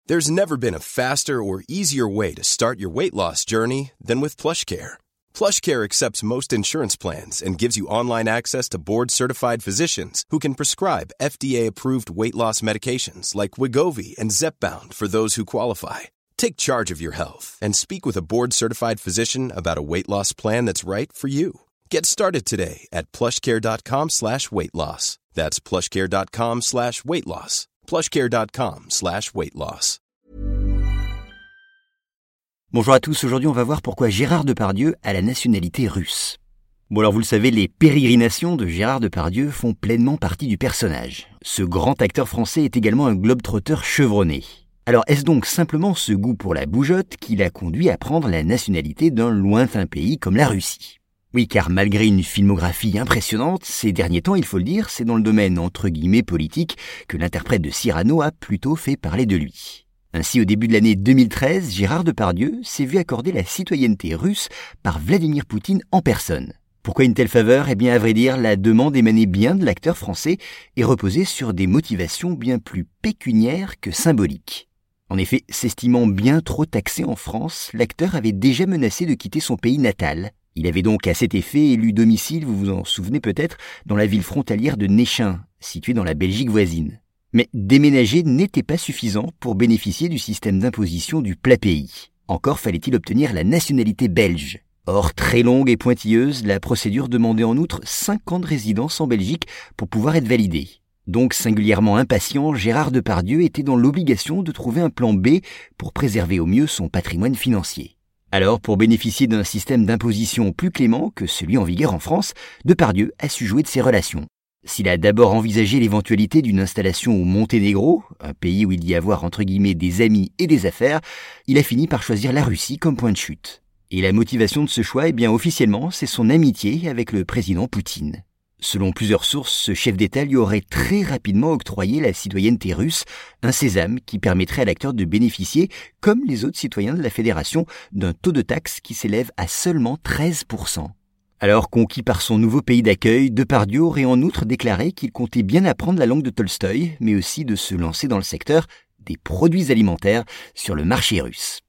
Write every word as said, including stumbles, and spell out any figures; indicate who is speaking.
Speaker 1: There's never been a faster or easier way to start your weight loss journey than with PlushCare. PlushCare accepts most insurance plans and gives you online access to board-certified physicians who can prescribe F D A-approved weight loss medications like Wegovy and Zepbound for those who qualify. Take charge of your health and speak with a board-certified physician about a weight loss plan that's right for you. Get started today at plushcare.com slash weight loss. That's plushcare.com slash weight loss. plushcare.com slash weight loss.
Speaker 2: Bonjour à tous, aujourd'hui on va voir pourquoi Gérard Depardieu a la nationalité russe. Bon alors vous le savez, les pérégrinations de Gérard Depardieu font pleinement partie du personnage. Ce grand acteur français est également un globe-trotteur chevronné. Alors est-ce donc simplement ce goût pour la bougeotte qui l'a conduit à prendre la nationalité d'un lointain pays comme la Russie ? Oui, car malgré une filmographie impressionnante, ces derniers temps, il faut le dire, c'est dans le domaine entre guillemets politique que l'interprète de Cyrano a plutôt fait parler de lui. Ainsi, au début de l'année deux mille treize, Gérard Depardieu s'est vu accorder la citoyenneté russe par Vladimir Poutine en personne. Pourquoi une telle faveur ? Eh bien, à vrai dire, la demande émanait bien de l'acteur français et reposait sur des motivations bien plus pécuniaires que symboliques. En effet, s'estimant bien trop taxé en France, l'acteur avait déjà menacé de quitter son pays natal. Il avait donc à cet effet élu domicile, vous vous en souvenez peut-être, dans la ville frontalière de Neschin, située dans la Belgique voisine. Mais déménager n'était pas suffisant pour bénéficier du système d'imposition du plat pays. Encore fallait-il obtenir la nationalité belge. Or, très longue et pointilleuse, la procédure demandait en outre cinq ans de résidence en Belgique pour pouvoir être validée. Donc, singulièrement impatient, Gérard Depardieu était dans l'obligation de trouver un plan B pour préserver au mieux son patrimoine financier. Alors, pour bénéficier d'un système d'imposition plus clément que celui en vigueur en France, Depardieu a su jouer de ses relations. S'il a d'abord envisagé l'éventualité d'une installation au Monténégro, un pays où il y a à avoir entre guillemets des amis et des affaires, il a fini par choisir la Russie comme point de chute. Et la motivation de ce choix, eh bien officiellement, c'est son amitié avec le président Poutine. Selon plusieurs sources, ce chef d'État lui aurait très rapidement octroyé la citoyenneté russe, un sésame qui permettrait à l'acteur de bénéficier, comme les autres citoyens de la Fédération, d'un taux de taxe qui s'élève à seulement treize pour cent. Alors, conquis par son nouveau pays d'accueil, Depardieu aurait en outre déclaré qu'il comptait bien apprendre la langue de Tolstoï, mais aussi de se lancer dans le secteur des produits alimentaires sur le marché russe.